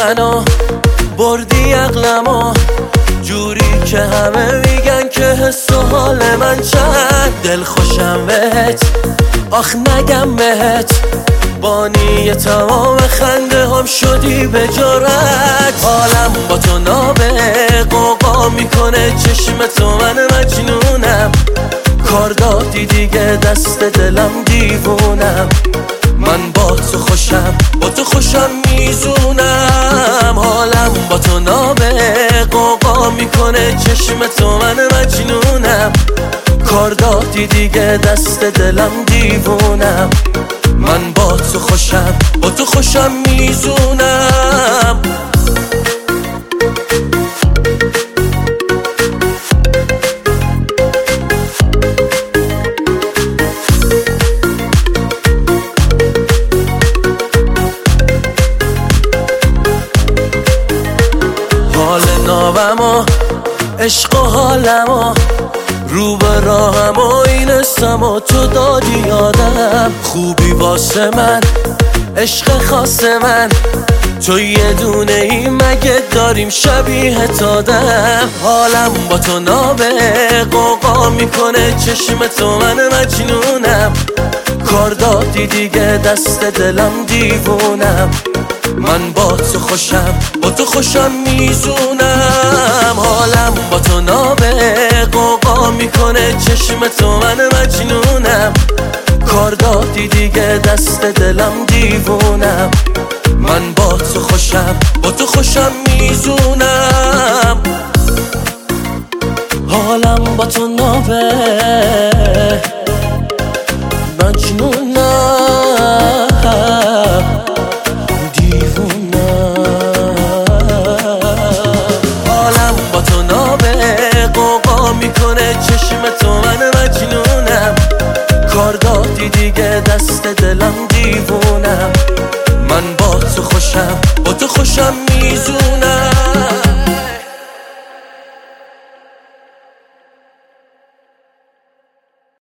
منو بردی عقلمو جوری که همه میگن که حس و حال من چند دل خوشم بهت آخ نگم بهت بانی تمام خنده هم شدی به جرأت حالم با تو نابه قوقا میکنه چشم تو من مجنونم کار دادی دیگه دست دلم دیوونم من با تو خوشم با تو خوشم میزونم حالم با تو نابه قوقا میکنه چشم تو من مجنونم کار دادی دیگه دست دلم دیوونم من با تو خوشم با تو خوشم میزونم حال نابم و عشق و حالم و رو به راهم و این اسم و تو دادی یادم خوبی واسه من عشق خاص من تو یه دونه ای مگه داریم شبیه تادم حالم با تو نابه قوقا میکنه چشم تو من مجنونم کار دادی دیگه دست دلم دیوونم من با تو خوشم میزونم حالم با تو نابه قوقا میکنه چشم تو من مجنونم کار دادی دیگه دست دلم دیوونم من با تو خوشم میزونم حالم با تو نابه مجنونم میکنه چشم تو من مجنونم کار دادی دیگه دست دلم دیوونم من با تو خوشم میزونم